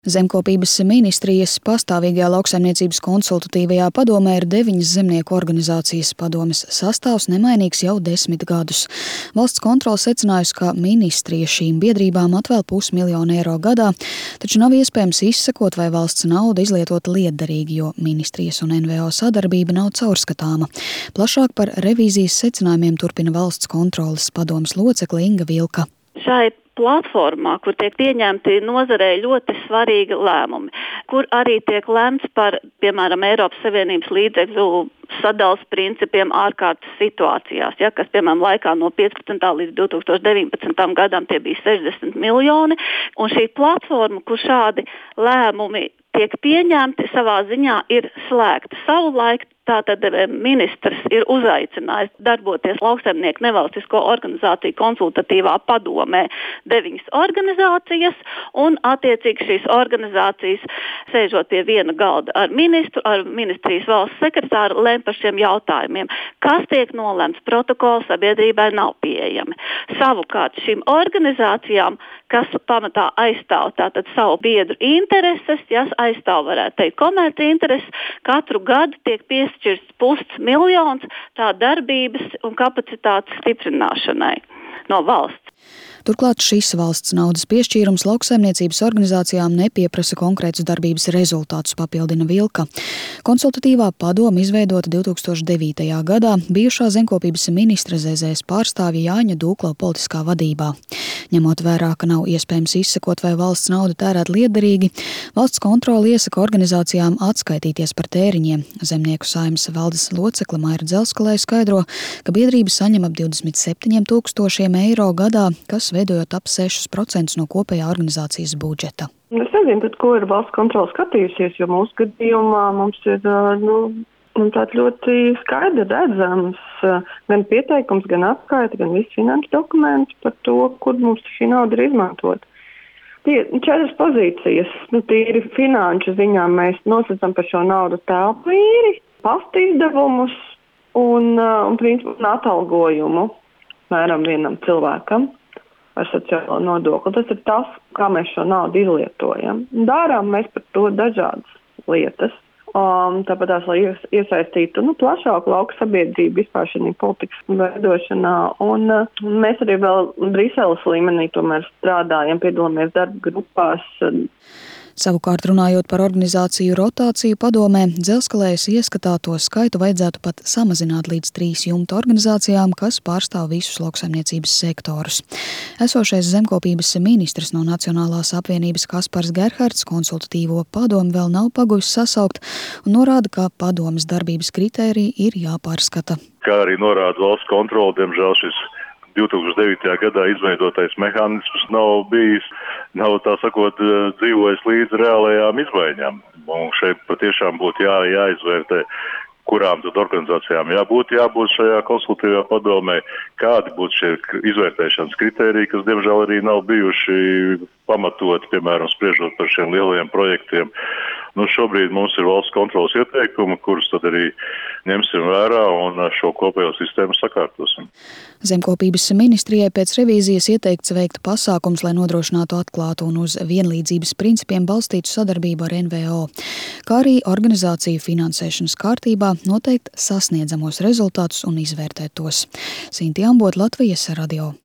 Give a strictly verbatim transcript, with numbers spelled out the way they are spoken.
Zemkopības ministrijas pastāvīgajā lauksaimniecības konsultatīvajā padomē ir deviņas zemnieku organizācijas. Padomes sastāvs nemainīgs jau desmit gadus. Valsts kontrole secinājusi, ka ministrija šīm biedrībām atvēl pusmiljonu eiro gadā, taču nav iespējams izsekot, vai valsts nauda izlietota lietderīgi, jo ministrijas un N V O sadarbība nav caurskatāma. Plašāk par revīzijas secinājumiem turpina valsts kontroles padomes locekle Inga Vilka. Šai platformā, kur tiek pieņemti nozarei ļoti svarīgi lēmumi, kur arī tiek lemts par, piemēram, Eiropas Savienības līdzekļu sadalas principiem ārkārtas situācijās, ja, kas, piemēram, laikā no piecpadsmitā līdz divi tūkstoši deviņpadsmitajam gadam tie bija sešdesmit miljoni, un šī platforma, kur šādi lēmumi tiek pieņemti, savā ziņā ir slēgta. Savulaik tātad ministrs ir uzaicinājis darboties lauksaimnieku nevalstisko organizāciju konsultatīvā padomē deviņas organizācijas, un attiecīgi šīs organizācijas, sēžot pie viena galda ar ministru, ar ministrijas valsts sekretāru, lem par šiem jautājumiem. Kas tiek nolemts, protokols sabiedrībai nav pieejami. Savukārt šīm organizācijām, kas pamatā aizstāv tātad savu biedru intereses, ja aizstāv, varētu teikt, komerci intereses, katru gadu tiek piešķirts pusmiljons tā darbības un kapacitātes stiprināšanai no valsts. Turklāt šis valsts naudas piešķīrums lauksaimniecības organizācijām nepieprasa konkrētus darbības rezultātus, papildina Vilka. Konsultatīvā padome izveidota divi tūkstoši devītajā gadā bijušā zemkopības ministra Z Z S pārstāvja Jāņa Dūkla politiskā vadībā. Ņemot vērā, ka nav iespējams izsekot, vai valsts nauda tērēt lietderīgi, valsts kontrole iesaka organizācijām atskaitīties par tēriņiem. Zemnieku saeimas valdes locekle Maira Dzelskalē skaidro, ka biedrība saņem ap divdesmit septiņiem tūkstošiem eiro gadā, kas veidojot ap sešus procentus no kopējā organizācijas budžeta. Es nezinu, tad, ko ir valsts kontrole skatījusies, jo mūsu gadījumā mums ir nu, tāds ļoti skaidri redzams gan pieteikums, gan atskaita, gan visi finanšu dokumenti par to, kur mums šī nauda ir izmantota. Tie četras pozīcijas, nu, tīri finanšu ziņā mēs nosacām par šo naudu telpu īri, pastu izdevumus un, un principu un atalgojumu mēram vienam cilvēkam ar sociālo nodokli. Tas ir tas, kā mēs šo naudu izlietojam. Dārām mēs par to dažādas lietas. Um, tāpat tās, lai iesaistītu nu, plašāku lauku sabiedrību vispār šajā politikas veidošanā. Un uh, mēs arī vēl Briseles līmenī tomēr strādājam, piedalāmies darba grupās. Savukārt runājot par organizāciju rotāciju padomē, Dzelskalējas ieskatā to skaitu vajadzētu pat samazināt līdz trīs jumta organizācijām, kas pārstāv visus lauksaimniecības sektorus. Esošais zemkopības ministrs no Nacionālās apvienības Kaspars Gerhards konsultatīvo padomi vēl nav paguvis sasaukt un norāda, ka padomes darbības kritēriji ir jāpārskata. Kā arī norāda valsts kontrole, diemžēl šis divi tūkstoši devītajā gadā izveidotais mehānisms nav bijis, nav tā sakot, dzīvojis līdz reālajām izmaiņām. Un šeit patiešām būtu jā, jāizvērtē, kurām tad organizācijām jābūt, jābūt šajā konsultatīvajā padomē, kādi būtu šie izvērtēšanas kritēriji, kas diemžēl arī nav bijuši pamatot, piemēram, spriežot par šiem lielajiem projektiem. Nu, šobrīd mums ir valsts kontrolas ieteikumi, kurus tad arī ņemsim vērā un šo kopējo sistēmu sakārtosim. Zemkopības ministrijai pēc revīzijas ieteikts veikt pasākums, lai nodrošinātu atklātu un uz vienlīdzības principiem balstītu sadarbību ar N V O, kā arī organizāciju finansēšanas kārtībā noteikt sasniedzamos rezultātus un izvērtēt tos. Sinti Ambot, Latvijas radio.